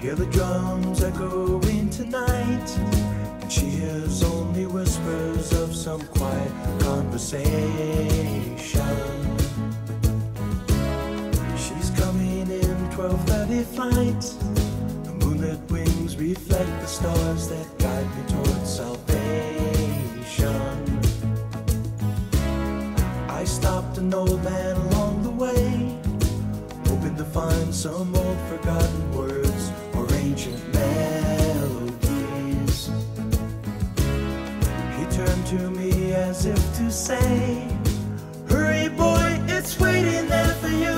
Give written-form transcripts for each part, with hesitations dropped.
hear the drums echoing tonight, and she hears only whispers of some quiet conversation. She's coming in 12:30 flight. The moonlit wings reflect the stars that guide me towards salvation. I stopped an old man along the way, hoping to find some old forgotten words or ancient melodies. He turned to me as if to say, "Hurry, boy, it's waiting there for you."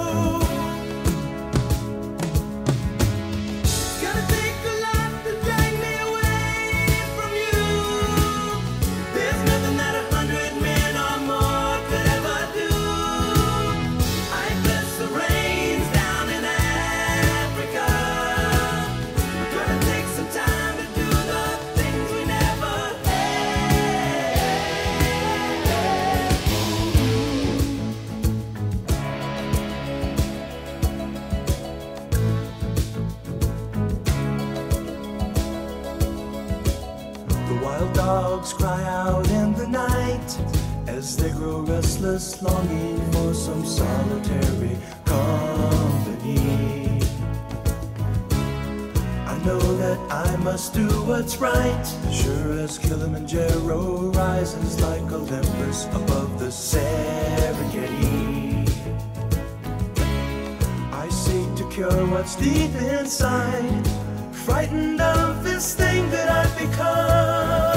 Dogs cry out in the night as they grow restless, longing for some solitary company. I know that I must do what's right, sure as Kilimanjaro rises like Olympus above the Serengeti. I seek to cure what's deep inside, frightened of this thing that I've become.